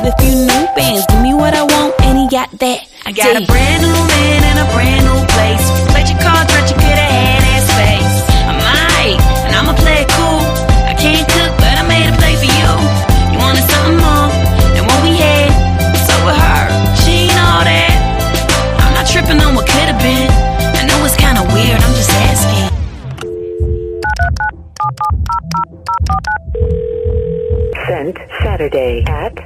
a few new bands. Give me what I want, and he got that. I got a brand new man and a brand new place. Played your cards right, you could've had that space. I might, and I'ma play it cool. I can't cook, but I made a play for you. You wanted something more than what we had, so with her, she ain't all that. I'm not tripping on what could've been. I know it's kinda weird, I'm just asking. Sent Saturday at